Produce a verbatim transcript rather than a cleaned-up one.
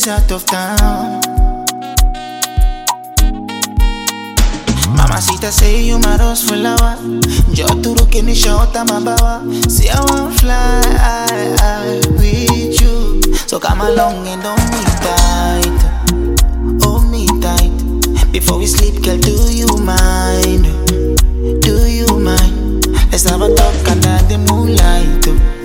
out of town. Mamacita say you my rose flower. Yo turo que ni shota mabawa. See I wanna fly with you. So come along and hold me tight. Hold me tight. Before we sleep, girl, do you mind? Do you mind? Let's have a talk under the moonlight.